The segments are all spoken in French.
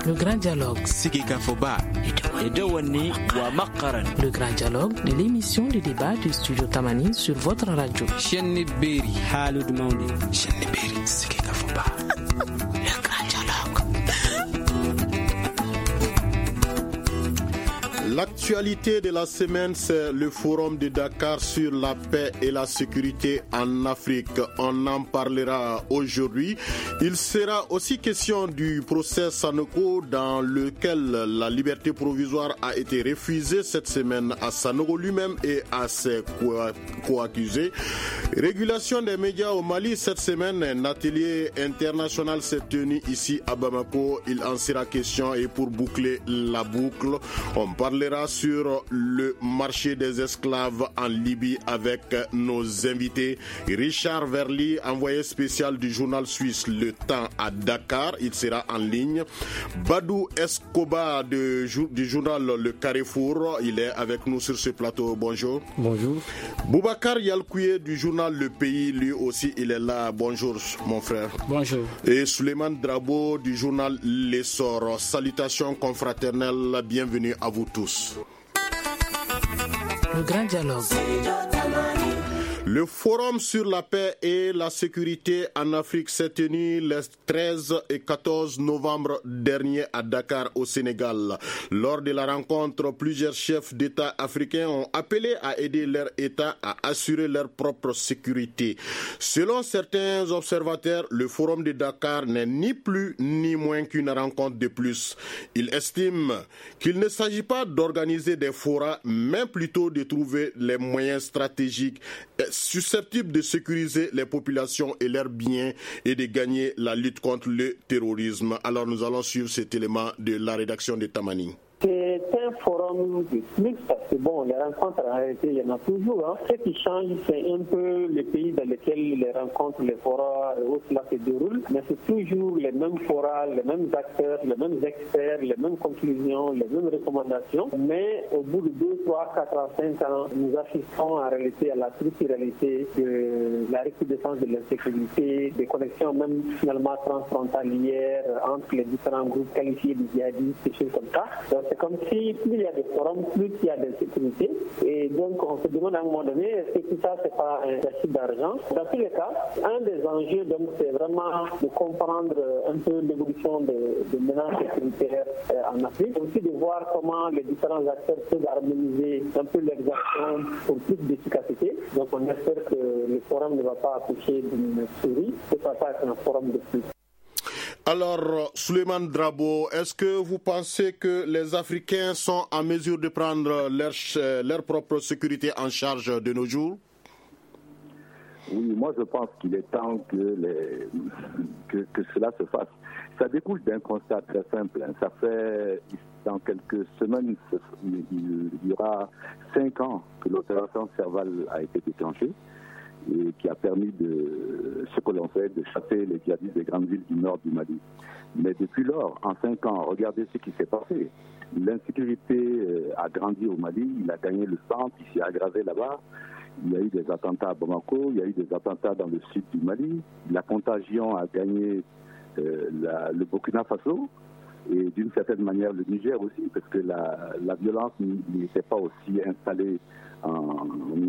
Le grand dialogue. Sigika Foba. Edewani wa Makaran. Le grand dialogue de l'émission de débat du studio Tamani sur votre radio. Chenni Beri. Halud Mauni. Chenni Beri. Sigika Foba. Le grand dialogue. L'actualité de la semaine, c'est le forum de Dakar sur la paix et la sécurité en Afrique. On en parlera aujourd'hui. Il sera aussi question du procès Sanogo dans lequel la liberté provisoire a été refusée cette semaine à Sanogo lui-même et à ses co-accusés. Régulation des médias au Mali cette semaine, un atelier international s'est tenu ici à Bamako. Il en sera question et pour boucler la boucle, on parlera sur le marché des esclaves en Libye avec nos invités. Richard Verly, envoyé spécial du journal suisse Le Temps à Dakar, il sera en ligne. Badou Escobar du journal Le Carrefour, il est avec nous sur ce plateau. Bonjour. Bonjour. Boubacar Yalkouye du journal Le Pays, lui aussi il est là. Bonjour mon frère. Bonjour. Et Souleymane Drabo du journal L'Essor. Salutations confraternelles, bienvenue à vous tous. Le grand dialogue. Le forum sur la paix et la sécurité en Afrique s'est tenu les 13 et 14 novembre dernier à Dakar au Sénégal. Lors de la rencontre, plusieurs chefs d'État africains ont appelé à aider leur État à assurer leur propre sécurité. Selon certains observateurs, le forum de Dakar n'est ni plus ni moins qu'une rencontre de plus. Ils estiment qu'il ne s'agit pas d'organiser des forats, mais plutôt de trouver les moyens stratégiques susceptibles de sécuriser les populations et leurs biens et de gagner la lutte contre le terrorisme. Alors nous allons suivre cet élément de la rédaction de Tamani. C'est un forum de plus parce que bon, les rencontres en réalité, il y en a toujours. Ce qui change, c'est un peu les pays dans lesquels les rencontres, les forats et autres là se déroulent, mais c'est toujours les mêmes forats, les mêmes acteurs, les mêmes experts, les mêmes conclusions, les mêmes recommandations. Mais au bout de 2, 3, 4 ans, 5 ans, nous assistons en réalité à la triste réalité de la recrudescence de l'insécurité, des connexions même finalement transfrontalières entre les différents groupes qualifiés de djihadistes, des choses comme ça. Donc, c'est comme si plus il y a des forums, plus il y a d'insécurité. Et donc, on se demande à un moment donné, est-ce que tout ça, c'est pas un gâchis d'argent? Dans tous les cas, un des enjeux, donc, c'est vraiment de comprendre un peu l'évolution des menaces sécuritaires en Afrique. Aussi de voir comment les différents acteurs peuvent harmoniser un peu leurs actions pour plus d'efficacité. Donc, on espère que le forum ne va pas accoucher d'une souris, que ça va pas être un forum de plus. Alors, Souleymane Drabo, est-ce que vous pensez que les Africains sont en mesure de prendre leur propre sécurité en charge de nos jours? Oui, moi je pense qu'il est temps que cela se fasse. Ça découle d'un constat très simple. Ça fait, dans quelques semaines, il y aura 5 ans que l'opération Serval a été déclenchée, et qui a permis de ce que l'on fait, de chasser les djihadistes des grandes villes du nord du Mali. Mais depuis lors, en 5 ans, regardez ce qui s'est passé. L'insécurité a grandi au Mali, il a gagné le centre, il s'est aggravé là-bas. Il y a eu des attentats à Bamako, il y a eu des attentats dans le sud du Mali. La contagion a gagné le Burkina Faso et d'une certaine manière le Niger aussi, parce que la violence n'était pas aussi installée en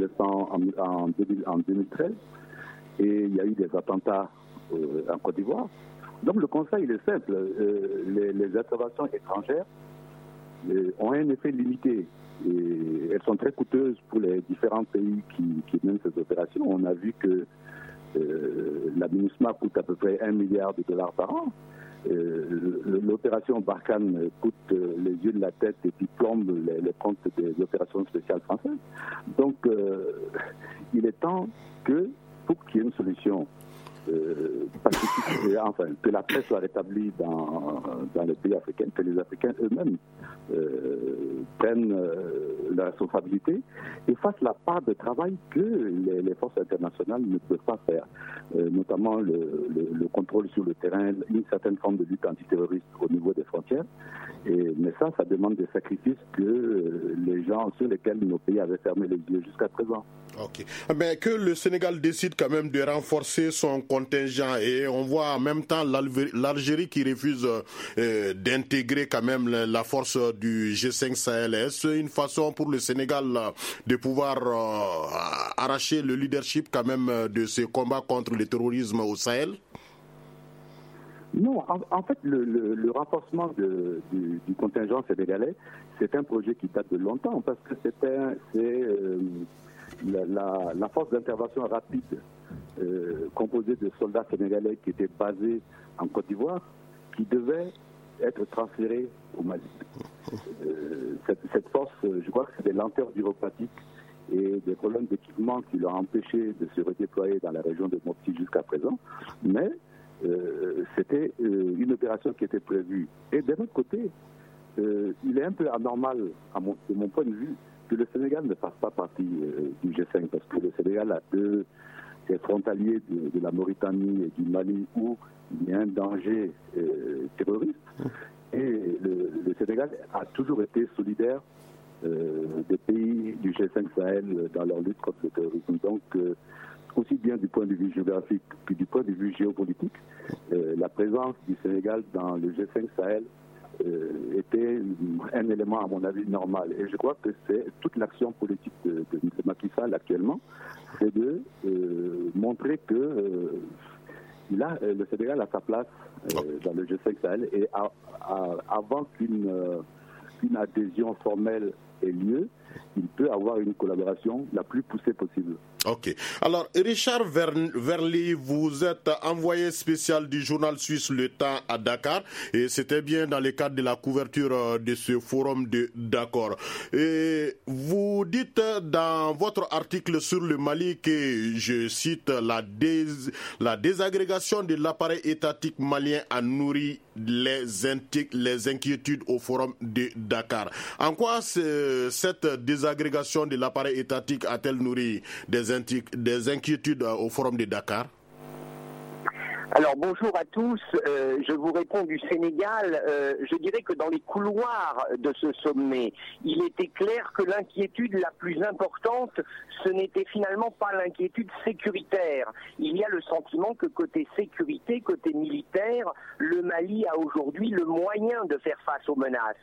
2013, et il y a eu des attentats en Côte d'Ivoire. Donc le constat il est simple, les interventions étrangères ont un effet limité et elles sont très coûteuses pour les différents pays qui mènent ces opérations. On a vu que la MINUSMA coûte à peu près $1 milliard par an. L'opération Barkhane coûte les yeux de la tête et puis plombe les comptes des opérations spéciales françaises. Donc, il est temps que, pour qu'il y ait une solution pacifique, enfin, que la paix soit rétablie dans les pays africains, que les Africains eux-mêmes prennent la responsabilité et fassent la part de travail que les forces internationales ne peuvent pas faire, notamment le contrôle sur le terrain, une certaine forme de lutte antiterroriste au niveau des frontières. Mais ça demande des sacrifices que les gens sur lesquels nos pays avaient fermé les yeux jusqu'à présent. Ok. Mais que le Sénégal décide quand même de renforcer son contingent et on voit en même temps l'Algérie qui refuse d'intégrer quand même la force du G5 Sahel. Est-ce une façon pour le Sénégal de pouvoir arracher le leadership quand même de ce combat contre le terrorisme au Sahel? Non, en fait, le renforcement du contingent sénégalais, c'est un projet qui date de longtemps parce que c'est la force d'intervention rapide composée de soldats sénégalais qui étaient basés en Côte d'Ivoire, qui devait être transférée au Mali. Cette force, je crois que c'est des lenteurs bureaucratiques et des problèmes d'équipement qui l'ont empêché de se redéployer dans la région de Mopti jusqu'à présent, mais c'était une opération qui était prévue. Et d'un autre côté, il est un peu anormal, de mon point de vue, que le Sénégal ne fasse pas partie du G5, parce que le Sénégal est frontalier de la Mauritanie et du Mali, où il y a un danger terroriste. Et le Sénégal a toujours été solidaire des pays du G5 Sahel dans leur lutte contre le terrorisme. Donc, aussi bien du point de vue géographique que du point de vue géopolitique, la présence du Sénégal dans le G5 Sahel était un élément, à mon avis, normal. Et je crois que c'est toute l'action politique de Macky Sall actuellement, c'est de montrer que le Sénégal a sa place dans le G5 Sahel et avant qu'une adhésion formelle ait lieu, il peut avoir une collaboration la plus poussée possible. Ok. Alors, Richard Verly, vous êtes envoyé spécial du journal suisse Le Temps à Dakar et c'était bien dans le cadre de la couverture de ce forum de Dakar. Et vous dites dans votre article sur le Mali que, je cite, la désagrégation de l'appareil étatique malien a nourri les inquiétudes au forum de Dakar. En quoi cette désagrégation de l'appareil étatique a-t-elle nourri des inquiétudes au forum de Dakar? Alors bonjour à tous, je vous réponds du Sénégal. Je dirais que dans les couloirs de ce sommet, il était clair que l'inquiétude la plus importante, ce n'était finalement pas l'inquiétude sécuritaire. Il y a le sentiment que côté sécurité, côté militaire, le Mali a aujourd'hui le moyen de faire face aux menaces.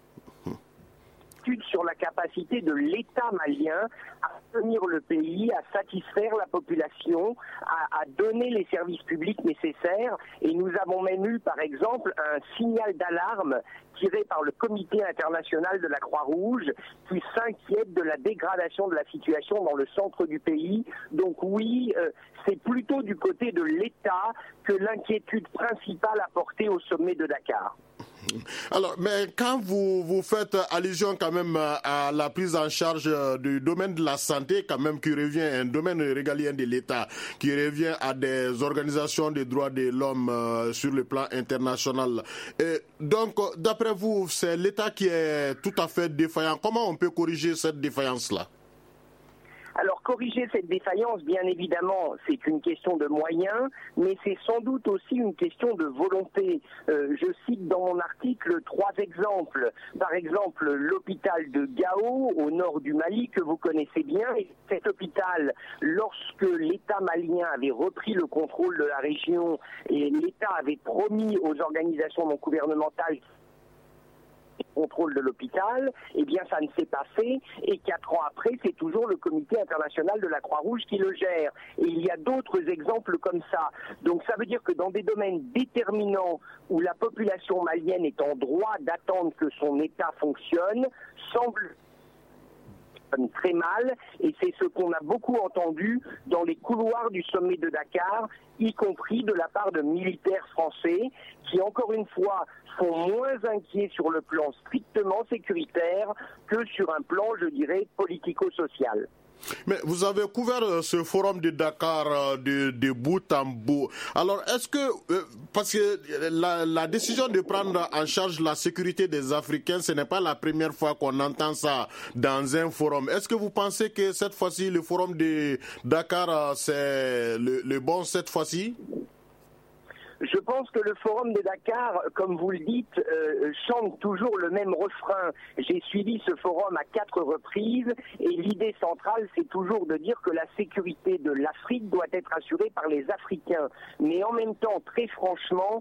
Sur la capacité de l'État malien à tenir le pays, à satisfaire la population, à donner les services publics nécessaires. Et nous avons même eu, par exemple, un signal d'alarme tiré par le Comité international de la Croix-Rouge qui s'inquiète de la dégradation de la situation dans le centre du pays. Donc oui, c'est plutôt du côté de l'État que l'inquiétude principale a porté au sommet de Dakar. Alors, mais quand vous faites allusion quand même à la prise en charge du domaine de la santé, quand même qui revient à un domaine régalien de l'État, qui revient à des organisations des droits de l'homme sur le plan international. Et donc, d'après vous, c'est l'État qui est tout à fait défaillant. Comment on peut corriger cette défaillance-là? Alors corriger cette défaillance, bien évidemment, c'est une question de moyens, mais c'est sans doute aussi une question de volonté. Je cite dans mon article 3 exemples. Par exemple, l'hôpital de Gao, au nord du Mali, que vous connaissez bien. Et cet hôpital, lorsque l'État malien avait repris le contrôle de la région et l'État avait promis aux organisations non gouvernementales contrôle de l'hôpital, eh bien ça ne s'est pas fait et 4 ans après, c'est toujours le Comité international de la Croix-Rouge qui le gère. Et il y a d'autres exemples comme ça. Donc ça veut dire que dans des domaines déterminants où la population malienne est en droit d'attendre que son État fonctionne, semble très mal, et c'est ce qu'on a beaucoup entendu dans les couloirs du sommet de Dakar, y compris de la part de militaires français qui, encore une fois, sont moins inquiets sur le plan strictement sécuritaire que sur un plan, je dirais, politico-social. Mais vous avez couvert ce forum de Dakar de bout en bout. Alors, est-ce que, parce que la décision de prendre en charge la sécurité des Africains, ce n'est pas la première fois qu'on entend ça dans un forum. Est-ce que vous pensez que cette fois-ci, le forum de Dakar, c'est le bon cette fois-ci? Je pense que le Forum de Dakar, comme vous le dites, chante toujours le même refrain. J'ai suivi ce forum à 4 reprises et l'idée centrale, c'est toujours de dire que la sécurité de l'Afrique doit être assurée par les Africains. Mais en même temps, très franchement,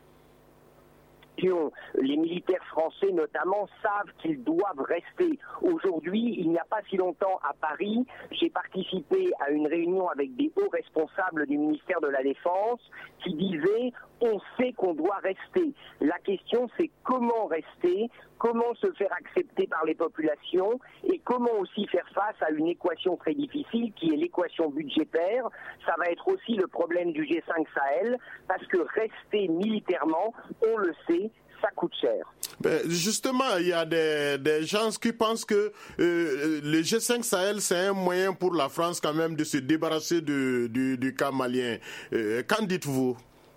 les militaires français notamment savent qu'ils doivent rester. Aujourd'hui, il n'y a pas si longtemps à Paris, j'ai participé à une réunion avec des hauts responsables du ministère de la Défense qui disaient « on sait qu'on doit rester ». La question c'est comment rester, comment se faire accepter par les populations et comment aussi faire face à une équation très difficile qui est l'équation budgétaire. Ça va être aussi le problème du G5 Sahel parce que rester militairement, on le sait, ça coûte cher. Justement, il y a des gens qui pensent que le G5 Sahel, c'est un moyen pour la France quand même de se débarrasser du cas malien. Qu'en dites-vous ?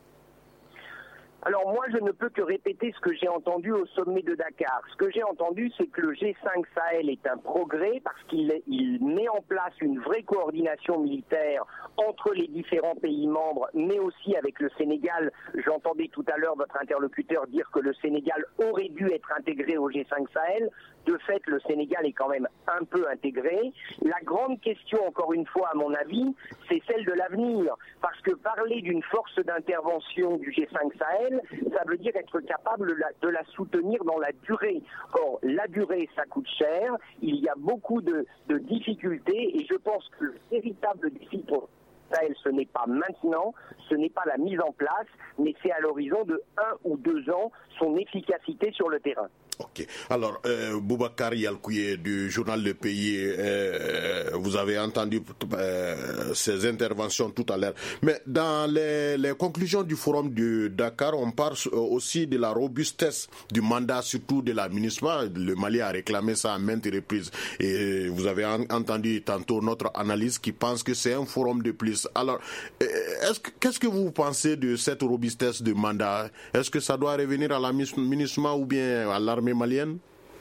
Alors moi, je ne peux que répéter ce que j'ai entendu au sommet de Dakar. Ce que j'ai entendu, c'est que le G5 Sahel est un progrès parce qu'il met en place une vraie coordination militaire entre les différents pays membres, mais aussi avec le Sénégal. J'entendais tout à l'heure votre interlocuteur dire que le Sénégal aurait dû être intégré au G5 Sahel. De fait, le Sénégal est quand même un peu intégré. La grande question, encore une fois, à mon avis, c'est celle de l'avenir. Parce que parler d'une force d'intervention du G5 Sahel, ça veut dire être capable de la soutenir dans la durée. Or, la durée, ça coûte cher. Il y a beaucoup de difficultés et je pense que le véritable défi pour Sahel, ce n'est pas maintenant, ce n'est pas la mise en place, mais c'est à l'horizon de 1 ou 2 ans son efficacité sur le terrain. Ok. Alors, Boubacar Yalkouye du journal Le Pays, vous avez entendu ces interventions tout à l'heure. Mais dans les conclusions du forum de Dakar, on parle aussi de la robustesse du mandat, surtout de la MINUSMA. Le Mali a réclamé ça à maintes reprises. Et vous avez entendu tantôt notre analyse qui pense que c'est un forum de plus. Alors, qu'est-ce que vous pensez de cette robustesse de mandat? Est-ce que ça doit revenir à la MINUSMA ou bien à l'armée malienne?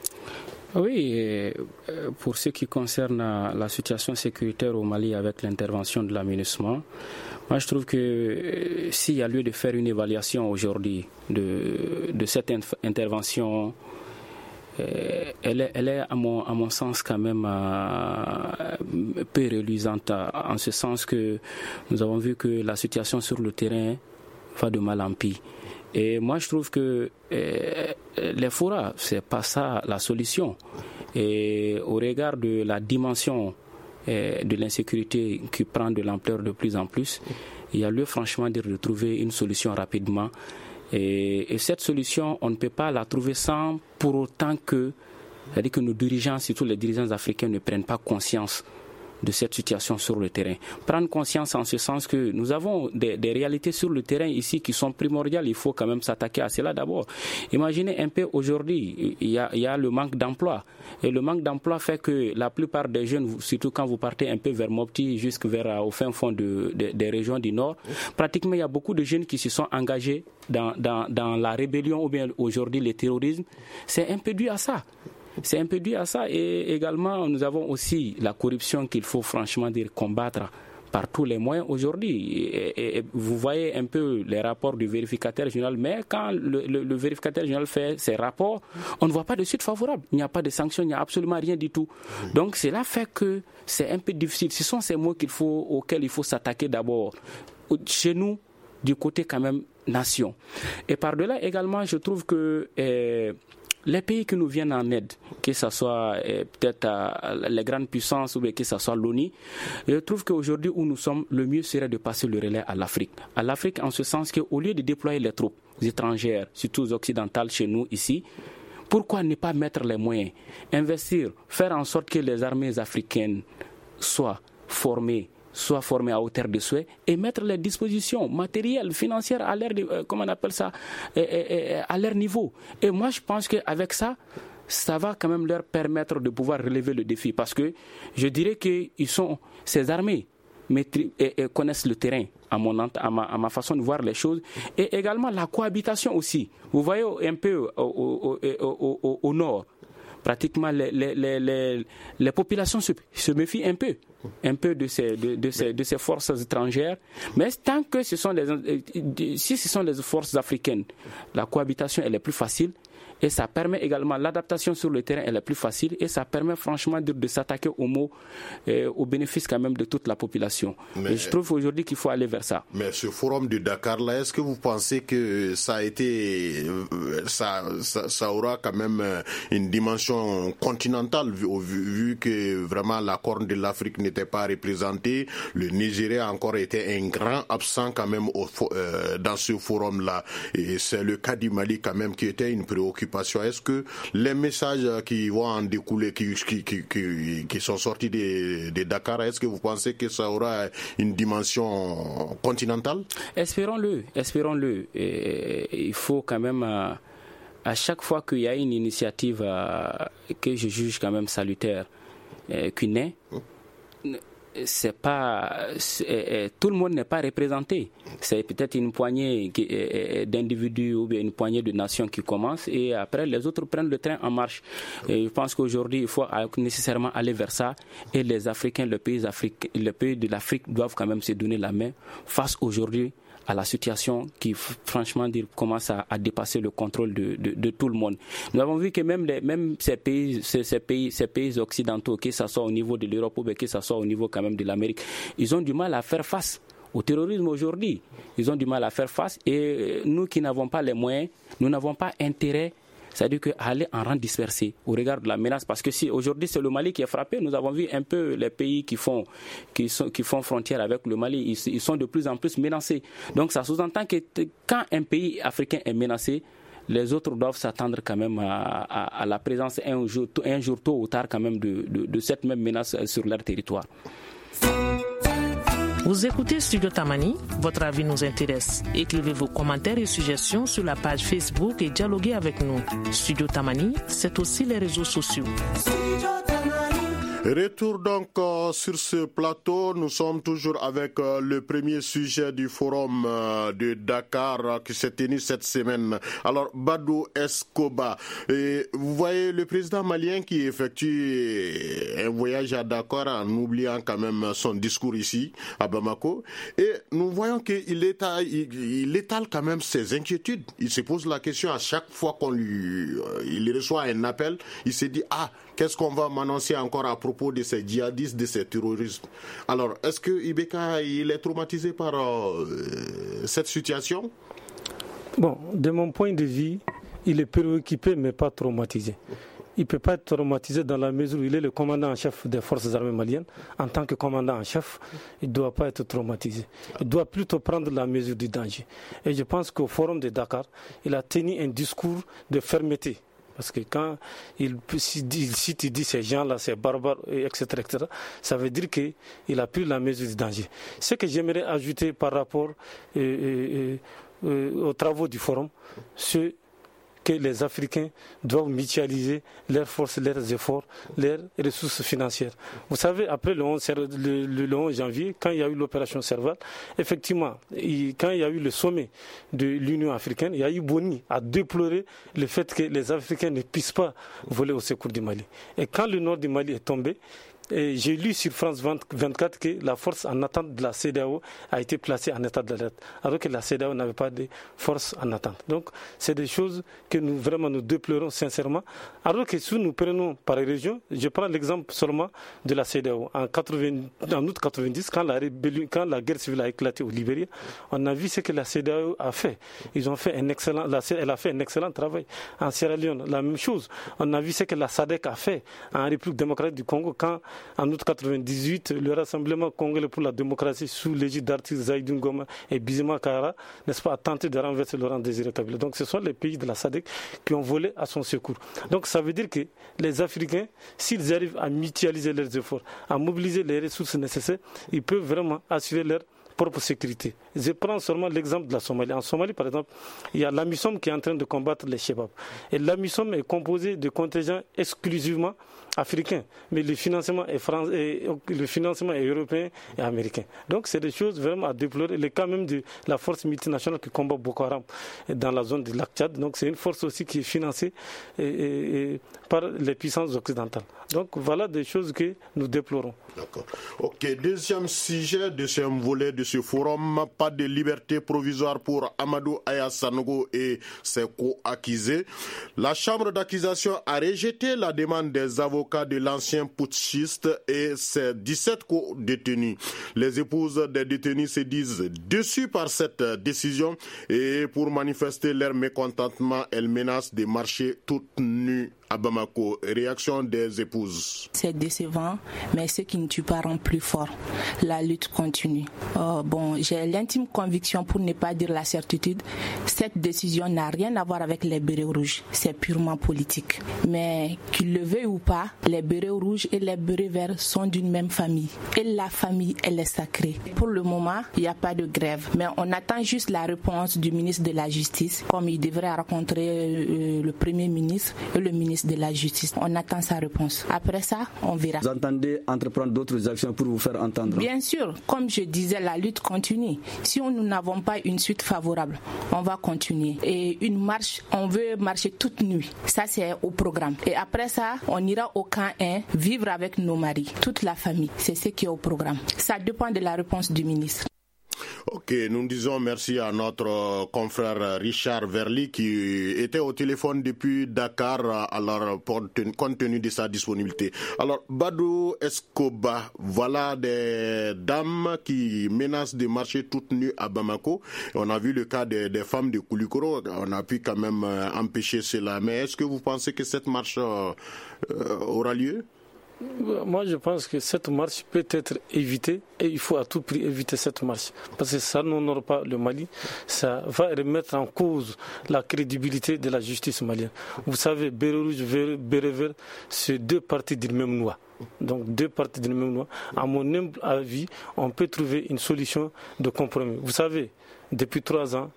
Oui, pour ce qui concerne la situation sécuritaire au Mali avec l'intervention de la MINUSMA, moi je trouve que s'il y a lieu de faire une évaluation aujourd'hui de cette intervention, elle est à mon sens quand même peu reluisante, en ce sens que nous avons vu que la situation sur le terrain va de mal en pis. Et moi, je trouve que les forats, c'est pas ça la solution. Et au regard de la dimension de l'insécurité qui prend de l'ampleur de plus en plus, il y a lieu franchement de trouver une solution rapidement. Et cette solution, on ne peut pas la trouver sans pour autant c'est-à-dire que nos dirigeants, surtout les dirigeants africains, ne prennent pas conscience de cette situation sur le terrain. Prendre conscience en ce sens que nous avons des réalités sur le terrain ici qui sont primordiales. Il faut quand même s'attaquer à cela d'abord. Imaginez un peu aujourd'hui, il y a le manque d'emploi. Et le manque d'emploi fait que la plupart des jeunes, surtout quand vous partez un peu vers Mopti, au fin fond des régions du Nord, pratiquement il y a beaucoup de jeunes qui se sont engagés dans la rébellion ou bien aujourd'hui le terrorisme. C'est un peu dû à ça. C'est un peu dû à ça et également nous avons aussi la corruption qu'il faut franchement dire combattre par tous les moyens aujourd'hui. Et vous voyez un peu les rapports du vérificateur général, mais quand le vérificateur général fait ses rapports, on ne voit pas de suite favorable. Il n'y a pas de sanctions, il n'y a absolument rien du tout. Donc cela fait que c'est un peu difficile. Ce sont ces mots auxquels il faut s'attaquer d'abord. Chez nous, du côté quand même nation. Et par-delà également, je trouve que les pays qui nous viennent en aide, que ce soit peut-être les grandes puissances ou bien que ce soit l'ONU, je trouve qu'aujourd'hui où nous sommes, le mieux serait de passer le relais à l'Afrique. À l'Afrique en ce sens qu'au lieu de déployer les troupes étrangères, surtout occidentales chez nous ici, pourquoi ne pas mettre les moyens, investir, faire en sorte que les armées africaines soient formées à hauteur de souhait et mettre les dispositions matérielles, financières à leur, à leur niveau. Et moi, je pense qu'avec ça, ça va quand même leur permettre de pouvoir relever le défi. Parce que je dirais que ces armées connaissent le terrain, à ma façon de voir les choses. Et également la cohabitation aussi. Vous voyez un peu au nord, pratiquement les populations se méfient un peu de ces forces étrangères. Mais tant que si ce sont des forces africaines, la cohabitation elle est plus facile. Et ça permet également l'adaptation sur le terrain, elle est plus facile et ça permet franchement de s'attaquer aux maux au bénéfice quand même de toute la population. Et je trouve aujourd'hui qu'il faut aller vers ça. Mais ce forum de Dakar là, est-ce que vous pensez que ça aura quand même une dimension continentale vu que vraiment la Corne de l'Afrique n'était pas représentée, le Nigeria a encore été un grand absent quand même dans ce forum là, et c'est le cas du Mali quand même qui était une préoccupation. Est-ce que les messages qui vont en découler, qui sont sortis de Dakar, est-ce que vous pensez que ça aura une dimension continentale? Espérons-le. Et il faut quand même, à chaque fois qu'il y a une initiative que je juge quand même salutaire, qui naît, c'est pas tout le monde n'est pas représenté. C'est peut-être une poignée d'individus ou bien une poignée de nations qui commencent et après les autres prennent le train en marche. Et je pense qu'aujourd'hui il faut nécessairement aller vers ça et les Africains, les pays de l'Afrique doivent quand même se donner la main face aujourd'hui à la situation qui, franchement, commence à dépasser le contrôle de tout le monde. Nous avons vu que même ces pays occidentaux, que ce soit au niveau de l'Europe ou que ce soit au niveau quand même de l'Amérique, ils ont du mal à faire face au terrorisme aujourd'hui. Ils ont du mal à faire face et nous qui n'avons pas les moyens, nous n'avons pas intérêt. C'est-à-dire qu'aller en rang dispersé au regard de la menace, parce que si aujourd'hui c'est le Mali qui est frappé, nous avons vu un peu les pays qui font frontière avec le Mali, ils sont de plus en plus menacés. Donc ça sous-entend que quand un pays africain est menacé, les autres doivent s'attendre quand même à la présence un jour tôt ou tard quand même de cette même menace sur leur territoire. Vous écoutez Studio Tamani, votre avis nous intéresse. Écrivez vos commentaires et suggestions sur la page Facebook et dialoguez avec nous. Studio Tamani, c'est aussi les réseaux sociaux. Retour donc sur ce plateau, nous sommes toujours avec le premier sujet du forum de Dakar qui s'est tenu cette semaine. Alors Badou Escoba, et vous voyez le président malien qui effectue un voyage à Dakar en oubliant quand même son discours ici à Bamako, et nous voyons qu'il étale quand même ses inquiétudes. Il se pose la question à chaque fois il reçoit un appel, il se dit qu'est-ce qu'on va m'annoncer encore à propos de ces djihadistes, de ces terroristes. Alors, est-ce que Ibeka il est traumatisé par cette situation? Bon, de mon point de vue, il est préoccupé mais pas traumatisé. Il ne peut pas être traumatisé dans la mesure où il est le commandant en chef des forces armées maliennes. En tant que commandant en chef, il ne doit pas être traumatisé. Il doit plutôt prendre la mesure du danger. Et je pense qu'au forum de Dakar, il a tenu un discours de fermeté. Parce que quand il dit ces gens-là, ces barbares, etc., ça veut dire qu'il a pris la mesure du danger. Ce que j'aimerais ajouter par rapport aux travaux du forum, c'est que les Africains doivent mutualiser leurs forces, leurs efforts, leurs ressources financières. Vous savez, après le 11 janvier, quand il y a eu l'opération Serval, effectivement, quand il y a eu le sommet de l'Union africaine, il y a eu Boni à déplorer le fait que les Africains ne puissent pas voler au secours du Mali. Et quand le nord du Mali est tombé, et j'ai lu sur France 24 que la force en attente de la CEDEAO a été placée en état d'alerte, alors que la CEDEAO n'avait pas de force en attente. Donc, c'est des choses que nous déplorons sincèrement. Alors que si nous prenons par région, je prends l'exemple seulement de la CEDEAO. En août 90, quand la guerre civile a éclaté au Libéria, on a vu ce que la CEDEAO a fait. Elle a fait un excellent travail. En Sierra Leone, la même chose. On a vu ce que la SADC a fait en République démocratique du Congo quand en août 98, le Rassemblement congolais pour la démocratie sous l'égide d'Arthur Zaïdou Ngoma et Bizima Kara, n'est-ce pas, a tenté de renverser Laurent Désiré Kabila. Donc ce sont les pays de la SADC qui ont volé à son secours. Donc ça veut dire que les Africains, s'ils arrivent à mutualiser leurs efforts, à mobiliser les ressources nécessaires, ils peuvent vraiment assurer leur propre sécurité. Je prends seulement l'exemple de la Somalie. En Somalie, par exemple, il y a l'AMISOM qui est en train de combattre les Chebab. Et l'AMISOM est composé de contingents exclusivement africains, mais le financement est européen et américain. Donc c'est des choses vraiment à déplorer. Le cas même de la force multinationale qui combat Boko Haram dans la zone du lac Tchad, donc c'est une force aussi qui est financée par les puissances occidentales. Donc voilà des choses que nous déplorons. D'accord. Ok, deuxième sujet, deuxième volet de ce forum, pas de liberté provisoire pour Amadou Aya Sanogo et ses co-accusés. La chambre d'accusation a rejeté la demande des avocats de l'ancien putschiste et ses 17 co-détenus. Les épouses des détenus se disent déçues par cette décision et pour manifester leur mécontentement, elles menacent de marcher toutes nues à Bamako. Réaction des épouses. C'est décevant, mais ce qui ne tue pas rend plus fort. La lutte continue. J'ai l'intime conviction, pour ne pas dire la certitude, cette décision n'a rien à voir avec les bérets rouges. C'est purement politique. Mais qu'ils le veuillent ou pas, les bérets rouges et les bérets verts sont d'une même famille. Et la famille, elle est sacrée. Pour le moment, il n'y a pas de grève. Mais on attend juste la réponse du ministre de la Justice, comme il devrait rencontrer le Premier ministre et le ministre de la Justice. On attend sa réponse. Après ça, on verra. Vous entendez entreprendre d'autres actions pour vous faire entendre? Bien sûr. Comme je disais, la lutte continue. Si nous n'avons pas une suite favorable, on va continuer. Et une marche, on veut marcher toute nuit. Ça, c'est au programme. Et après ça, on ira au camp 1, vivre avec nos maris, toute la famille. C'est ce qui est au programme. Ça dépend de la réponse du ministre. Ok, nous disons merci à notre confrère Richard Verly qui était au téléphone depuis Dakar, alors compte tenu de sa disponibilité. Alors, Badou Escoba, voilà des dames qui menacent de marcher toutes nues à Bamako. On a vu le cas des femmes de Koulikoro, on a pu quand même empêcher cela. Mais est-ce que vous pensez que cette marche aura lieu? Moi, je pense que cette marche peut être évitée et il faut à tout prix éviter cette marche parce que ça n'honore pas le Mali, ça va remettre en cause la crédibilité de la justice malienne. Vous savez, béret rouge, béret vert, c'est deux parties d'une même noix. Donc deux parties d'une même noix. À mon humble avis, on peut trouver une solution de compromis. Vous savez, depuis 3 ans,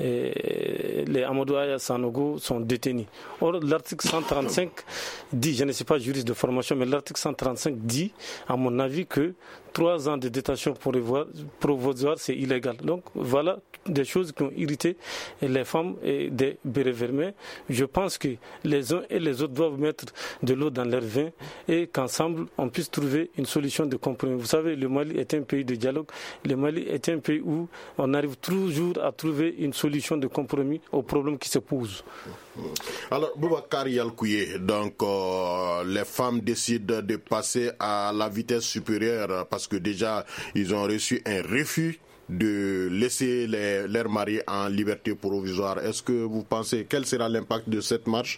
les Amadou Aya Sanogo sont détenus. Or, l'article 135 dit, je ne suis pas juriste de formation, mais l'article 135 dit, à mon avis, que 3 ans de détention provisoire, c'est illégal. Donc voilà des choses qui ont irrité les femmes et des bérets verts. Je pense que les uns et les autres doivent mettre de l'eau dans leur vin et qu'ensemble on puisse trouver une solution de compromis. Vous savez, le Mali est un pays de dialogue. Le Mali est un pays où on arrive toujours à trouver une solution de compromis aux problèmes qui se posent. Alors, Boubacar Yalkouye, donc les femmes décident de passer à la vitesse supérieure parce que déjà ils ont reçu un refus de laisser leurs maris en liberté provisoire. Est-ce que vous pensez, quel sera l'impact de cette marche?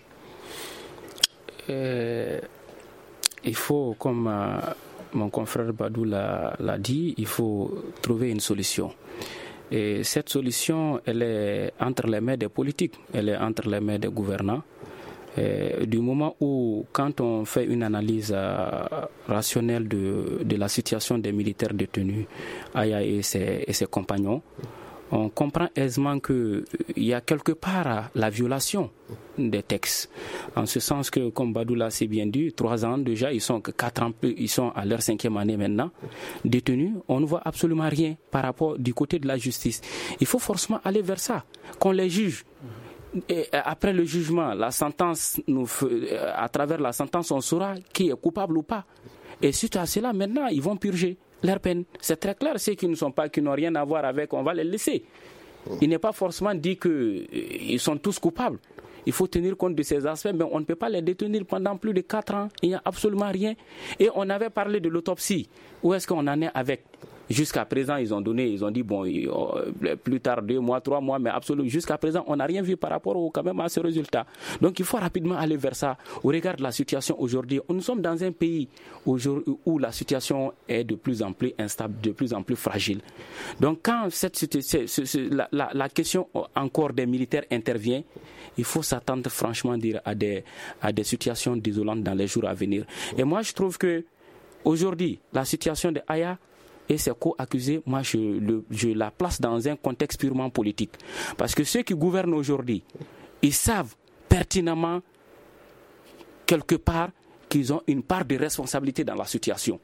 Il faut, comme mon confrère Badou l'a dit, il faut trouver une solution. Et cette solution, elle est entre les mains des politiques, elle est entre les mains des gouvernants. Du moment où, quand on fait une analyse rationnelle de la situation des militaires détenus, Aya et ses compagnons, on comprend aisément qu'il y a quelque part la violation des textes. En ce sens que, comme Badou l'a si bien dit, 3 ans déjà, ils sont à leur 5e année maintenant, détenus. On ne voit absolument rien par rapport du côté de la justice. Il faut forcément aller vers ça, qu'on les juge. Et après le jugement, la sentence, à travers la sentence, on saura qui est coupable ou pas. Et suite à cela, maintenant, ils vont purger leur peine. C'est très clair, ceux qui n'ont rien à voir avec, on va les laisser. Il n'est pas forcément dit qu'ils sont tous coupables. Il faut tenir compte de ces aspects, mais on ne peut pas les détenir pendant plus de 4 ans. Il n'y a absolument rien. Et on avait parlé de l'autopsie. Où est-ce qu'on en est avec? Jusqu'à présent, ils ont dit, plus tard 2 mois, 3 mois, mais absolument, jusqu'à présent, on n'a rien vu par rapport quand même à ce résultat. Donc, il faut rapidement aller vers ça. Au regard de la situation aujourd'hui, nous sommes dans un pays où la situation est de plus en plus instable, de plus en plus fragile. Donc, quand la question encore des militaires intervient, il faut s'attendre franchement à des situations désolantes dans les jours à venir. Et moi, je trouve que aujourd'hui, la situation de Aya, et ces co-accusés, moi je la place dans un contexte purement politique. Parce que ceux qui gouvernent aujourd'hui, ils savent pertinemment quelque part qu'ils ont une part de responsabilité dans la situation.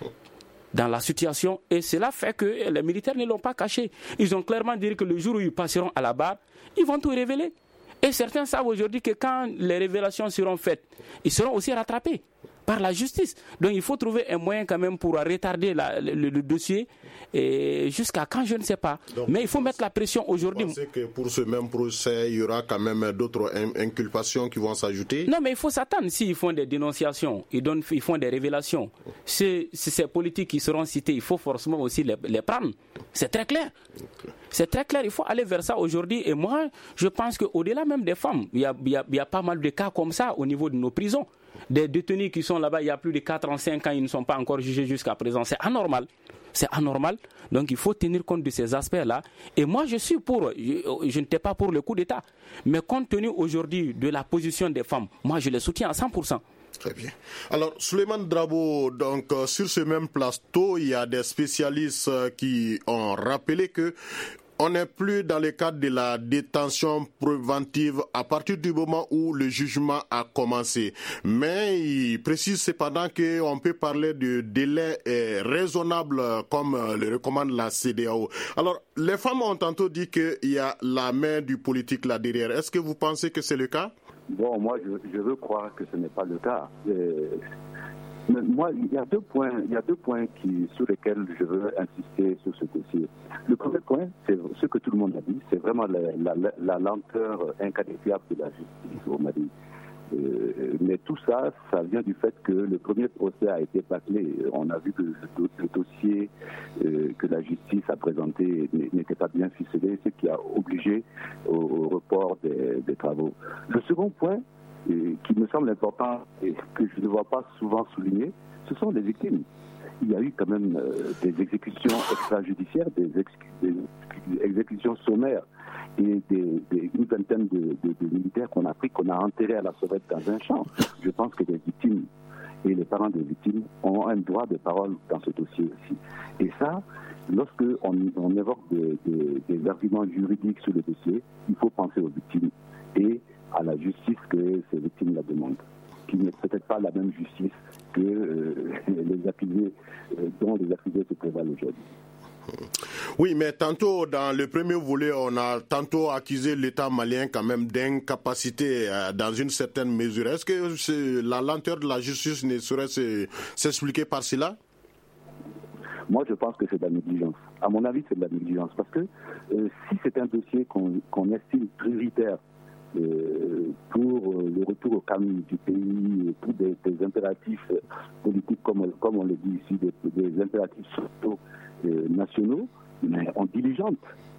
Et cela fait que les militaires ne l'ont pas caché. Ils ont clairement dit que le jour où ils passeront à la barre, ils vont tout révéler. Et certains savent aujourd'hui que quand les révélations seront faites, ils seront aussi rattrapés par la justice. Donc il faut trouver un moyen quand même pour retarder le dossier jusqu'à quand, je ne sais pas. Donc, mais il faut mettre la pression aujourd'hui. Vous pensez que pour ce même procès, il y aura quand même d'autres inculpations qui vont s'ajouter? Non, mais il faut s'attendre. S'ils font des dénonciations, ils font des révélations, ces politiques qui seront cités, il faut forcément aussi les prendre. C'est très clair. Okay. C'est très clair, il faut aller vers ça aujourd'hui. Et moi, je pense qu'au-delà même des femmes, il y a pas mal de cas comme ça au niveau de nos prisons. Des détenus qui sont là-bas, il y a plus de 4 ans, 5 ans, ils ne sont pas encore jugés jusqu'à présent. C'est anormal. Donc il faut tenir compte de ces aspects-là. Et moi, je suis pour, je n'étais pas pour le coup d'État. Mais compte tenu aujourd'hui de la position des femmes, moi, je les soutiens à 100%. Très bien. Alors, Souleymane Drabo, donc, sur ce même plateau, il y a des spécialistes qui ont rappelé que on n'est plus dans le cadre de la détention préventive à partir du moment où le jugement a commencé. Mais il précise cependant qu'on peut parler de délai raisonnable comme le recommande la CEDEAO. Alors, les femmes ont tantôt dit qu'il y a la main du politique là derrière. Est-ce que vous pensez que c'est le cas? Bon, moi, je veux croire que ce n'est pas le cas. Mais moi, il y a deux points sur lesquels je veux insister sur ce dossier. Le premier point, c'est ce que tout le monde a dit, c'est vraiment la lenteur inqualifiable de la justice au Mali. Mais tout ça vient du fait que le premier procès a été bâclé. On a vu que le dossier que la justice a présenté n'était pas bien ficelé, ce qui a obligé au report des travaux. Le second point, qui me semble important et que je ne vois pas souvent souligner, ce sont les victimes. Il y a eu quand même des exécutions extrajudiciaires, des exécutions sommaires et une vingtaine de militaires qu'on a enterrés à la sauvette dans un champ. Je pense que les victimes et les parents des victimes ont un droit de parole dans ce dossier aussi. Et ça, lorsque on évoque des arguments juridiques sur le dossier, il faut penser aux victimes et à la justice que ces victimes la demandent, qui n'est peut-être pas la même justice que les accusés, dont les accusés se prévalent aujourd'hui. Oui, mais tantôt, dans le premier volet, on a tantôt accusé l'État malien quand même d'incapacité dans une certaine mesure. Est-ce que la lenteur de la justice ne saurait s'expliquer par cela? Moi, je pense que c'est de la négligence. À mon avis, c'est de la négligence. Parce que si c'est un dossier qu'on estime prioritaire pour le retour au calme du pays, pour des impératifs politiques, comme on le dit ici, des impératifs sociaux nationaux, mais on diligente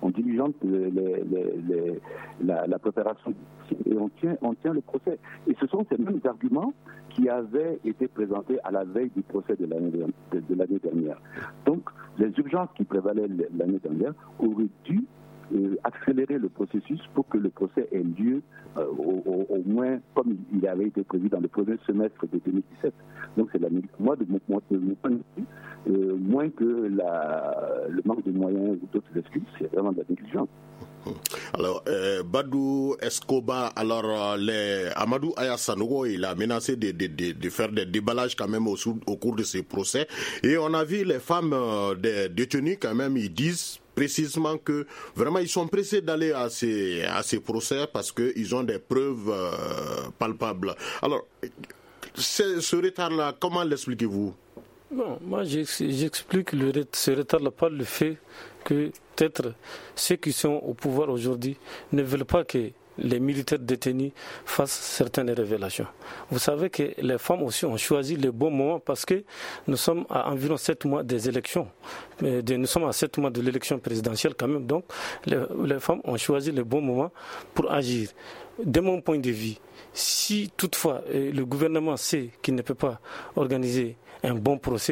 la préparation et on tient le procès. Et ce sont ces mêmes arguments qui avaient été présentés à la veille du procès de l'année dernière. Donc, les urgences qui prévalaient l'année dernière auraient dû accélérer le processus pour que le procès ait lieu au moins comme il avait été prévu dans le premier semestre de 2017. Donc c'est moi de mon point de vue, moins que le manque de moyens ou d'autres excuses, c'est vraiment de la négligence. Alors, Badou Escobar, Amadou Aya Sanogo, il a menacé de faire des déballages quand même au cours de ces procès. Et on a vu les femmes des détenus quand même, ils disent précisément que vraiment ils sont pressés d'aller à ces procès parce qu'ils ont des preuves palpables. Alors, ce retard-là, comment l'expliquez-vous? Bon, moi j'explique ce retard-là par le fait que peut-être ceux qui sont au pouvoir aujourd'hui ne veulent pas que les militaires détenus fassent certaines révélations. Vous savez que les femmes aussi ont choisi le bon moment parce que nous sommes à environ 7 mois des élections. Nous sommes à 7 mois de l'élection présidentielle quand même. Donc les femmes ont choisi le bon moment pour agir. De mon point de vue, si toutefois le gouvernement sait qu'il ne peut pas organiser un bon procès,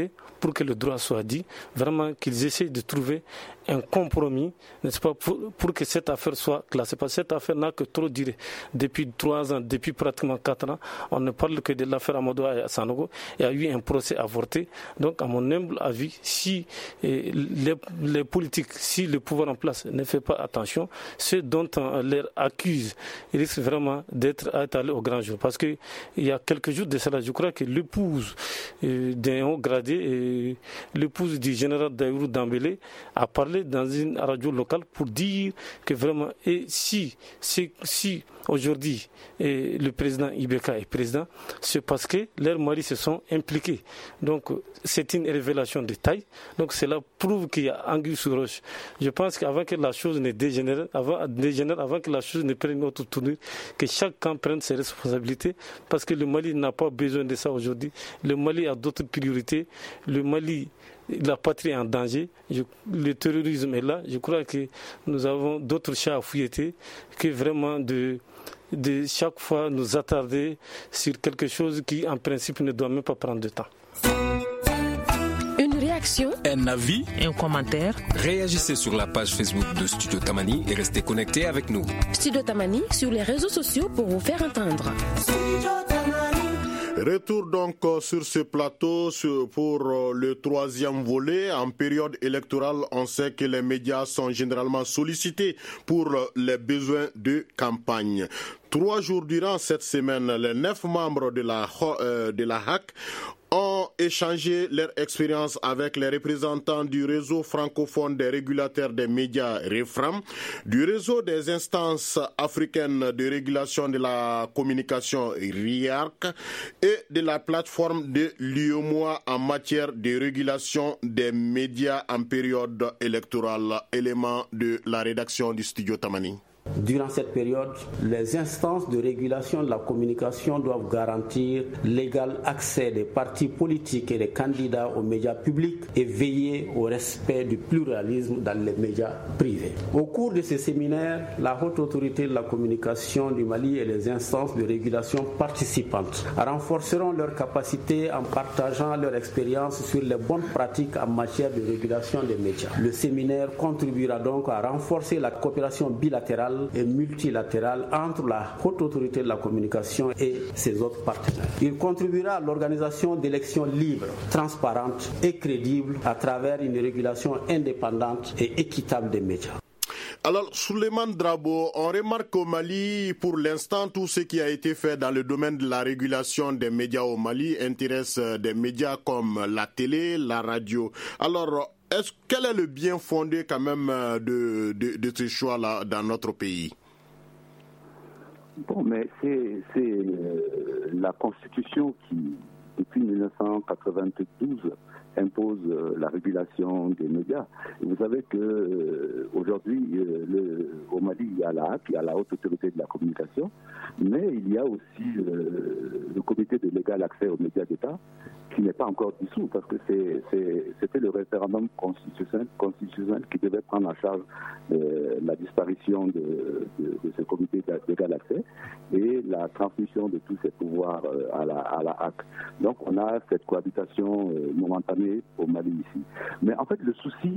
pour que le droit soit dit, vraiment qu'ils essaient de trouver un compromis, n'est-ce pas, pour que cette affaire soit classée. Parce que cette affaire n'a que trop duré. Depuis 3 ans, depuis pratiquement 4 ans, on ne parle que de l'affaire Amadou Sanogo. Il y a eu un procès avorté. Donc, à mon humble avis, si les politiques, si le pouvoir en place ne fait pas attention, ce dont on leur accuse risque vraiment d'être étalé au grand jour. Parce qu'il y a quelques jours de cela, je crois que l'épouse d'un haut gradé, l'épouse du général Daïrou Dambélé, a parlé dans une radio locale pour dire que vraiment, et si aujourd'hui le président Ibeka est président, c'est parce que leurs maris se sont impliqués. Donc c'est une révélation de taille. Donc cela prouve qu'il y a anguille sous roche. Je pense qu'avant que la chose ne dégénère, avant que la chose ne prenne une autre tournure, que chacun prenne ses responsabilités, parce que le Mali n'a pas besoin de ça aujourd'hui. Le Mali a d'autres priorités. Le Mali, la patrie est en danger, le terrorisme est là. Je crois que nous avons d'autres chats à fouilleter que vraiment de chaque fois nous attarder sur quelque chose qui en principe ne doit même pas prendre de temps. Une réaction, un avis, un commentaire. Réagissez sur la page Facebook de Studio Tamani et restez connectés avec nous. Studio Tamani sur les réseaux sociaux pour vous faire entendre. Retour donc sur ce plateau pour le 3e volet. En période électorale, on sait que les médias sont généralement sollicités pour les besoins de campagne. 3 jours durant cette semaine, les 9 membres de la HAC ont échangé leur expérience avec les représentants du réseau francophone des régulateurs des médias REFRAM, du réseau des instances africaines de régulation de la communication RIARC et de la plateforme de l'UEMOA en matière de régulation des médias en période électorale. Élément de la rédaction du studio Tamani. Durant cette période, les instances de régulation de la communication doivent garantir l'égal accès des partis politiques et des candidats aux médias publics et veiller au respect du pluralisme dans les médias privés. Au cours de ces séminaires, la Haute Autorité de la Communication du Mali et les instances de régulation participantes renforceront leurs capacités en partageant leur expérience sur les bonnes pratiques en matière de régulation des médias. Le séminaire contribuera donc à renforcer la coopération bilatérale et multilatérale entre la Haute Autorité de la Communication et ses autres partenaires. Il contribuera à l'organisation d'élections libres, transparentes et crédibles à travers une régulation indépendante et équitable des médias. Alors, Souleymane Drabo, on remarque au Mali, pour l'instant, tout ce qui a été fait dans le domaine de la régulation des médias au Mali intéresse des médias comme la télé, la radio. Alors, quel est le bien fondé quand même de ce choix-là dans notre pays? Bon, mais c'est la Constitution qui, depuis 1992, impose la régulation des médias. Et vous savez que aujourd'hui, au Mali, il y a la HAC, il y a la Haute Autorité de la Communication, mais il y a aussi le Comité de légal accès aux médias d'État, qui n'est pas encore dissous, parce que c'était le référendum constitutionnel qui devait prendre en charge la disparition de ce comité d'égal accès et la transmission de tous ces pouvoirs à la HAC. Donc on a cette cohabitation momentanée au Mali ici. Mais en fait le souci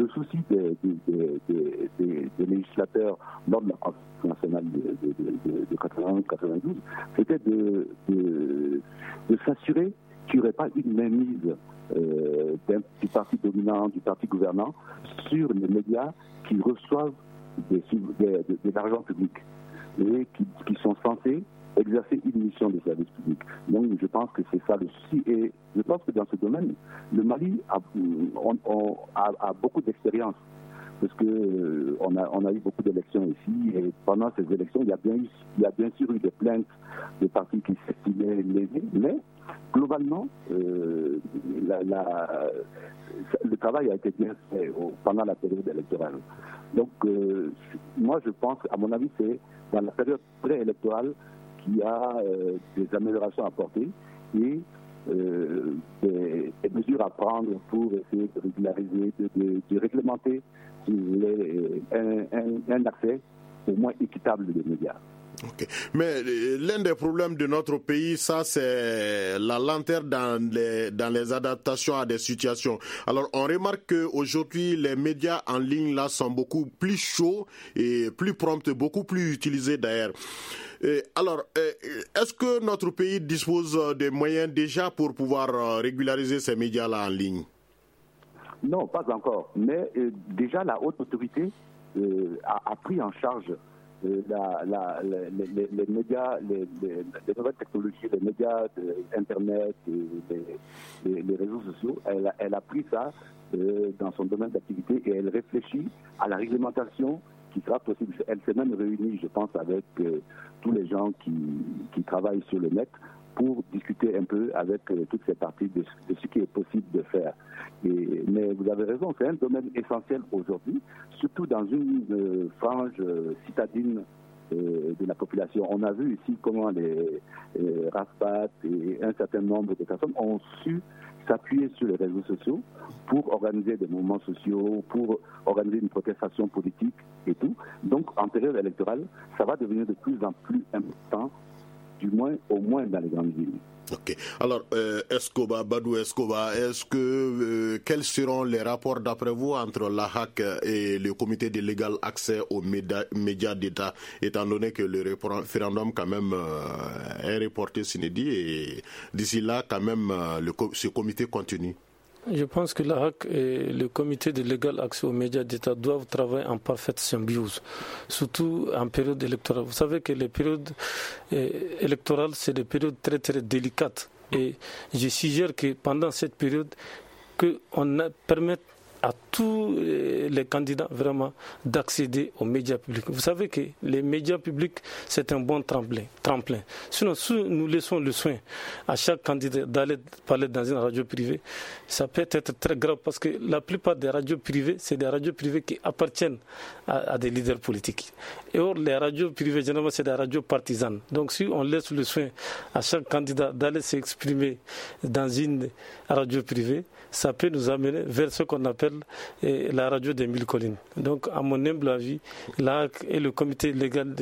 des législateurs lors de la Constitution nationale de 91-92, c'était de s'assurer qu'il n'y aurait pas une mainmise du parti dominant, du parti gouvernant sur les médias qui reçoivent de l'argent public et qui sont censés exercer une mission de service public. Donc je pense que c'est ça le souci. Et je pense que dans ce domaine, le Mali a beaucoup d'expérience. Parce que on a eu beaucoup d'élections ici, et pendant ces élections, il y a bien sûr eu des plaintes de partis qui s'estimaient lésés, mais globalement, le travail a été bien fait pendant la période électorale. Donc, moi, je pense, à mon avis, c'est dans la période préélectorale qu'il y a des améliorations à apporter et des mesures à prendre pour essayer de régulariser, de réglementer, si vous voulez, un accès au moins équitable des médias. Okay. Mais l'un des problèmes de notre pays, ça, c'est la lenteur dans les adaptations à des situations. Alors, on remarque qu'aujourd'hui, les médias en ligne là sont beaucoup plus chauds et plus prompts, beaucoup plus utilisés d'ailleurs. Alors, est-ce que notre pays dispose des moyens déjà pour pouvoir régulariser ces médias-là en ligne? Non, pas encore. Mais déjà, la haute autorité a pris en charge les médias, les nouvelles technologies, les médias, Internet, les réseaux sociaux. Elle a pris ça dans son domaine d'activité et elle réfléchit à la réglementation qui sera possible. Elle s'est même réunie, je pense, avec tous les gens qui travaillent sur le net pour discuter un peu avec toutes ces parties de ce qui est possible de faire. Mais vous avez raison, c'est un domaine essentiel aujourd'hui, surtout dans une frange citadine de la population. On a vu ici comment les Raspat et un certain nombre de personnes ont su s'appuyer sur les réseaux sociaux pour organiser des mouvements sociaux, pour organiser une protestation politique et tout. Donc, en période électorale, ça va devenir de plus en plus important, au moins dans les grandes villes. Ok. Alors, Badou Escobar, quels seront les rapports d'après vous entre l'AHAC et le comité de légal accès aux médias d'État, étant donné que le référendum quand même est reporté s'inédit et d'ici là quand même ce comité continue? Je pense que l'AHAC et le comité de légal accès aux médias d'État doivent travailler en parfaite symbiose, surtout en période électorale. Vous savez que les périodes électorales, c'est des périodes très très délicates. Et je suggère que pendant cette période, qu'on permette à tous les candidats vraiment d'accéder aux médias publics. Vous savez que les médias publics, c'est un bon tremplin. Sinon, si nous laissons le soin à chaque candidat d'aller parler dans une radio privée, ça peut être très grave parce que la plupart des radios privées, c'est des radios privées qui appartiennent à des leaders politiques. Et or, les radios privées, généralement, c'est des radios partisanes. Donc, si on laisse le soin à chaque candidat d'aller s'exprimer dans une radio privée, ça peut nous amener vers ce qu'on appelle la radio des 1000 collines. Donc, à mon humble avis, l'AHAC et le comité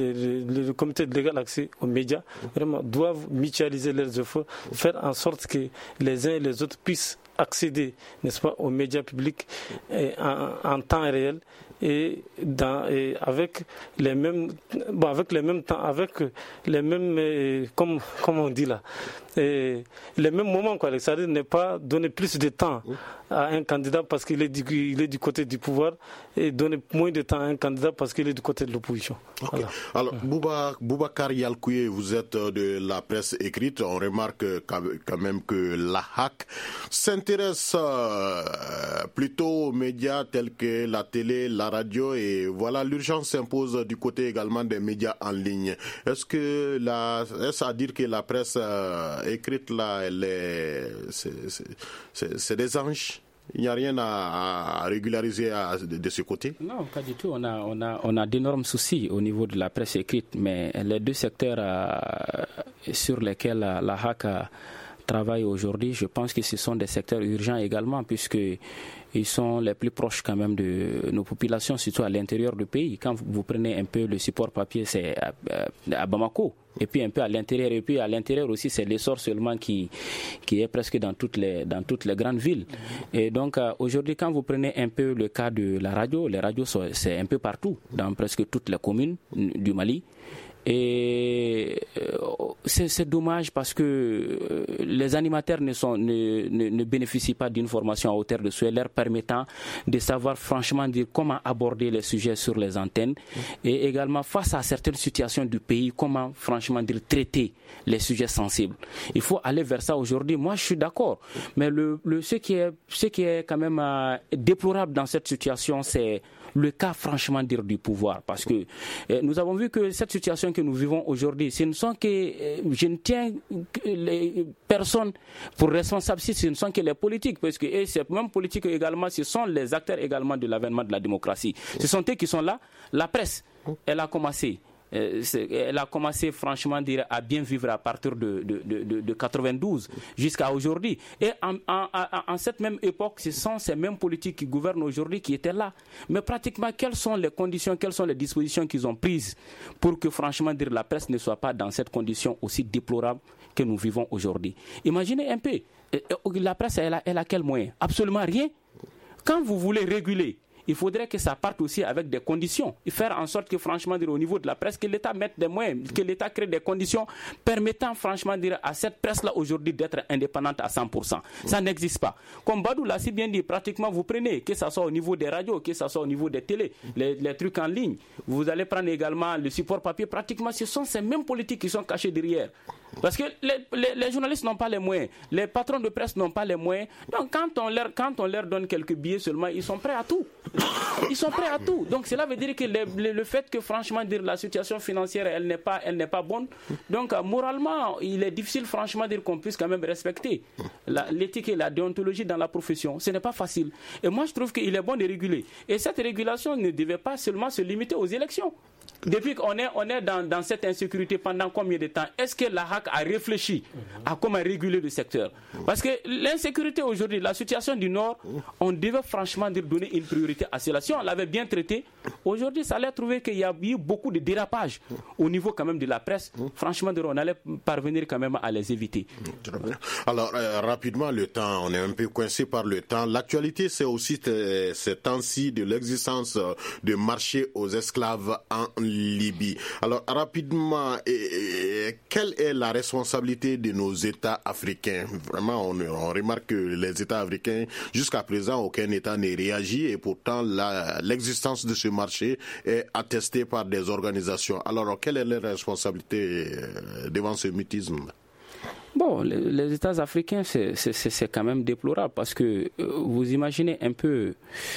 de légal accès aux médias vraiment doivent mutualiser leurs efforts, faire en sorte que les uns et les autres puissent accéder, n'est-ce pas, aux médias publics en temps réel et avec les mêmes comme on dit là, les mêmes moments, quoi. C'est-à-dire ne pas donner plus de temps à un candidat parce qu'il est du côté du pouvoir et donner moins de temps à un candidat parce qu'il est du côté de l'opposition. Okay. Voilà. Alors, Boubacar Yalkoué, vous êtes de la presse écrite. On remarque quand même que l'AHAC s'intéresse plutôt aux médias tels que la télé, la radio, et voilà, l'urgence s'impose du côté également des médias en ligne. Est-ce à dire que la presse écrite là, c'est des anges? Il n'y a rien à régulariser de ce côté? Non, pas du tout. On a d'énormes soucis au niveau de la presse écrite, mais les deux secteurs sur lesquels la HAC travaille aujourd'hui, je pense que ce sont des secteurs urgents également, puisqu'ils sont les plus proches quand même de nos populations, surtout à l'intérieur du pays. Quand vous prenez un peu le support papier, c'est à Bamako, et puis un peu à l'intérieur, et puis à l'intérieur aussi, c'est l'essor seulement qui est presque dans toutes les grandes villes. Et donc aujourd'hui, quand vous prenez un peu le cas de la radio, les radios, c'est un peu partout, dans presque toutes les communes du Mali. Et c'est dommage parce que les animateurs ne bénéficient pas d'une formation à hauteur de souhait leur permettant de savoir franchement dire comment aborder les sujets sur les antennes et également face à certaines situations du pays, comment franchement dire traiter les sujets sensibles. Il faut aller vers ça aujourd'hui. Moi, je suis d'accord. Mais ce qui est quand même déplorable dans cette situation, c'est le cas franchement dire du pouvoir, parce que nous avons vu que cette situation que nous vivons aujourd'hui, ce ne sont que je ne tiens les personnes pour responsables, ce ne sont que les politiques, parce que ces mêmes politiques également, ce sont les acteurs également de l'avènement de la démocratie. Ce sont eux qui sont là. La presse, elle a commencé Elle a commencé franchement à bien vivre à partir de 92 jusqu'à aujourd'hui. Et en cette même époque, ce sont ces mêmes politiques qui gouvernent aujourd'hui qui étaient là. Mais pratiquement, quelles sont les conditions, quelles sont les dispositions qu'ils ont prises pour que franchement la presse ne soit pas dans cette condition aussi déplorable que nous vivons aujourd'hui. Imaginez un peu, la presse, elle a quel moyen? Absolument rien. Quand vous voulez réguler, il faudrait que ça parte aussi avec des conditions et faire en sorte que franchement au niveau de la presse, que l'État mette des moyens, que l'État crée des conditions permettant franchement à cette presse-là aujourd'hui d'être indépendante à 100%. Ça n'existe pas. Comme Badou l'a si bien dit, pratiquement vous prenez, que ce soit au niveau des radios, que ce soit au niveau des télés, les trucs en ligne, vous allez prendre également le support papier, pratiquement ce sont ces mêmes politiques qui sont cachées derrière. Parce que les journalistes n'ont pas les moyens, les patrons de presse n'ont pas les moyens. Donc quand on leur donne quelques billets seulement, ils sont prêts à tout. Ils sont prêts à tout. Donc cela veut dire que le fait que franchement la situation financière elle n'est pas bonne. Donc moralement il est difficile franchement qu'on puisse quand même respecter l'éthique et la déontologie dans la profession. Ce n'est pas facile. Et moi je trouve qu'il est bon de réguler. Et cette régulation ne devait pas seulement se limiter aux élections. Depuis qu'on est dans cette insécurité pendant combien de temps? Est-ce que la HAC a réfléchi à comment réguler le secteur? Parce que l'insécurité aujourd'hui, la situation du Nord, on devait franchement donner une priorité à cela. Si on l'avait bien traité, aujourd'hui, ça allait trouver qu'il y a eu beaucoup de dérapages au niveau quand même de la presse. Franchement, on allait parvenir quand même à les éviter. Très bien. Alors, rapidement, le temps, on est un peu coincé par le temps. L'actualité, c'est aussi ces temps-ci de l'existence de marchés aux esclaves en Libye. Alors, rapidement, quelle est la responsabilité de nos États africains? Vraiment, on remarque que les États africains, jusqu'à présent, aucun État n'a réagi et pourtant, l'existence de ce marché est attestée par des organisations. Alors, quelle est leur responsabilité devant ce mutisme? Bon, les États africains, c'est quand même déplorable parce que vous imaginez un peu...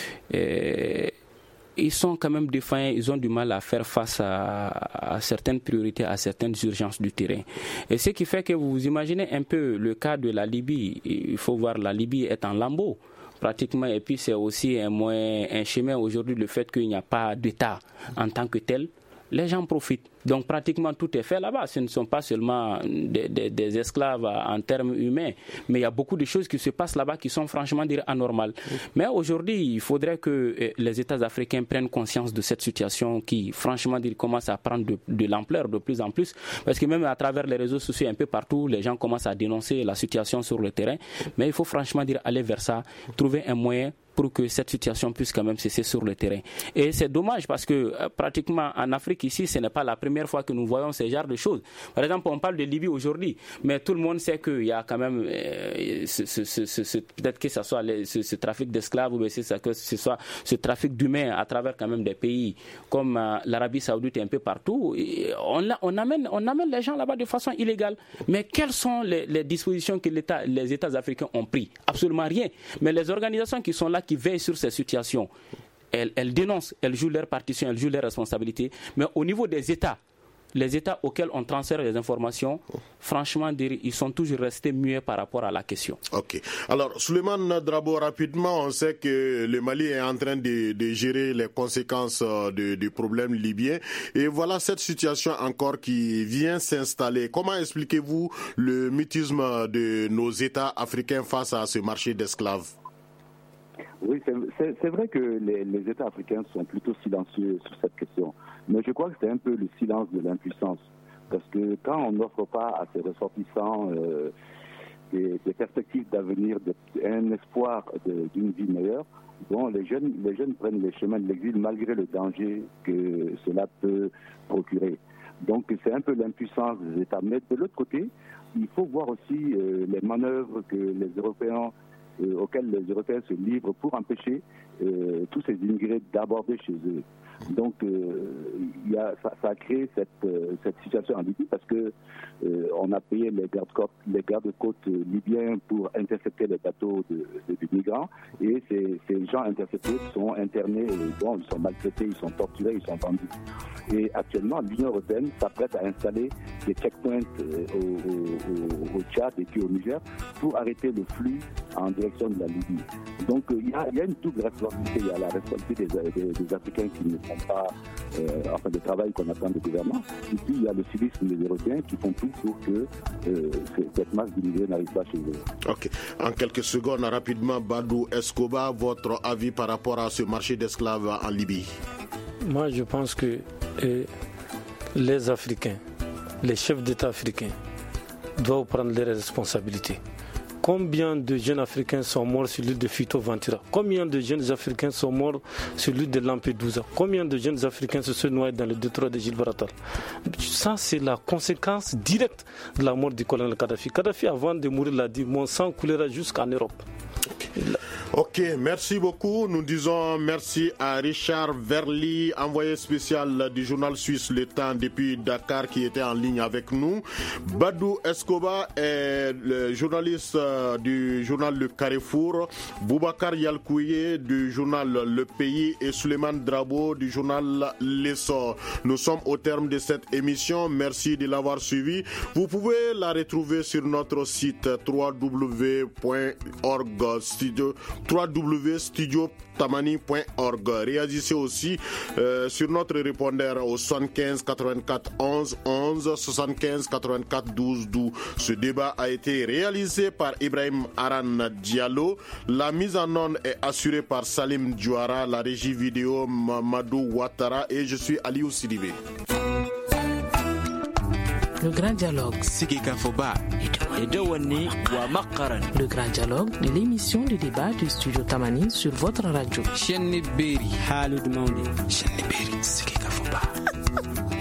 ils sont quand même défaillants, ils ont du mal à faire face à certaines priorités, à certaines urgences du terrain. Et ce qui fait que vous imaginez un peu le cas de la Libye, il faut voir la Libye est en lambeaux pratiquement, et puis c'est aussi un chemin aujourd'hui, le fait qu'il n'y a pas d'État en tant que tel. Les gens profitent. Donc pratiquement tout est fait là-bas. Ce ne sont pas seulement des esclaves en termes humains, mais il y a beaucoup de choses qui se passent là-bas qui sont franchement anormales. Mais aujourd'hui, il faudrait que les États africains prennent conscience de cette situation qui franchement commence à prendre de l'ampleur de plus en plus. Parce que même à travers les réseaux sociaux, un peu partout, les gens commencent à dénoncer la situation sur le terrain. Mais il faut franchement aller vers ça, trouver un moyen pour que cette situation puisse quand même cesser sur le terrain. Et c'est dommage parce que pratiquement en Afrique ici, ce n'est pas la première fois que nous voyons ce genre de choses. Par exemple, on parle de Libye aujourd'hui, mais tout le monde sait qu'il y a quand même peut-être que ce soit ce trafic d'esclaves ou que ce soit ce trafic d'humains à travers quand même des pays comme l'Arabie Saoudite et un peu partout. Et on amène les gens là-bas de façon illégale. Mais quelles sont les dispositions que les États africains ont prises? Absolument rien. Mais les organisations qui sont là, qui veillent sur ces situations, elles dénoncent, elles jouent leur partition, elles jouent leurs responsabilités. Mais au niveau des États, les États auxquels on transfère les informations, franchement, ils sont toujours restés muets par rapport à la question. Ok. Alors, Souleymane Drabo, rapidement, on sait que le Mali est en train de gérer les conséquences du problème libyen. Et voilà cette situation encore qui vient s'installer. Comment expliquez-vous le mutisme de nos États africains face à ce marché d'esclaves? Oui, c'est vrai que les États africains sont plutôt silencieux sur cette question. Mais je crois que c'est un peu le silence de l'impuissance. Parce que quand on n'offre pas à ses ressortissants des perspectives d'avenir, un espoir d'une vie meilleure, bon, les jeunes prennent les chemins de l'exil malgré le danger que cela peut procurer. Donc c'est un peu l'impuissance des États. Mais de l'autre côté, il faut voir aussi les manœuvres que les Européens auxquels les Européens se livrent pour empêcher tous ces immigrés d'aborder chez eux. Donc, ça a créé cette situation en Libye parce que on a payé les gardes-côtes libyens pour intercepter les bateaux de migrants et ces gens interceptés sont internés, ils sont maltraités, ils sont torturés, ils sont vendus. Et actuellement, l'Union européenne s'apprête à installer des checkpoints au Tchad et puis au Niger pour arrêter le flux en direction de la Libye. Donc, il y a une double responsabilité responsabilité, il y a la responsabilité des Africains qui ne font pas le travail qu'on attend du gouvernement. Et puis il y a le civisme des Européens qui font tout pour que cette masse d'immigrés n'arrive pas chez eux. Ok. En quelques secondes, rapidement, Badou Escobar, votre avis par rapport à ce marché d'esclaves en Libye? Moi, je pense que les Africains, les chefs d'État africains doivent prendre leurs responsabilités. Combien de jeunes Africains sont morts sur l'île de Fito Ventura? Combien de jeunes Africains sont morts sur l'île de Lampedusa? Combien de jeunes Africains se sont noyés dans le détroit de Gibraltar? Ça, c'est la conséquence directe de la mort du colonel Kadhafi. Kadhafi, avant de mourir, l'a dit: mon sang coulera jusqu'en Europe. Ok, merci beaucoup. Nous disons merci à Richard Verly, envoyé spécial du journal suisse Le Temps depuis Dakar, qui était en ligne avec nous. Badou Escobar est le journaliste du journal Le Carrefour, Boubacar Yalkouye du journal Le Pays et Suleiman Drabo du journal L'Essor. Nous sommes au terme de cette émission. Merci de l'avoir suivi. Vous pouvez la retrouver sur notre site www.studiotamani.org. Réagissez aussi sur notre répondeur au 75 84 11 11 75 84 12 12. Ce débat a été réalisé par Ibrahim Aran Diallo. La mise en onde est assurée par Salim Diouara, la régie vidéo Mamadou Ouattara et je suis Aliou Sidibé. Le Grand Dialogue. Le Grand Dialogue, l'émission de débat du studio Tamani sur votre radio.